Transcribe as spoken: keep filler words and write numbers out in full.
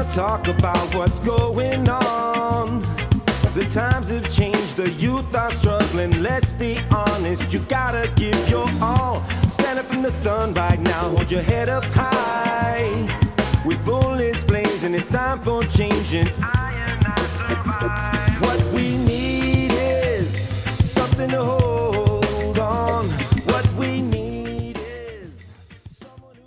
talk about what's going on. The times have changed, the youth are struggling. Let's be honest, you gotta give your all. Stand up in the sun right now, hold your head up high. With bullets blazing, it's time for changing. I am not survived.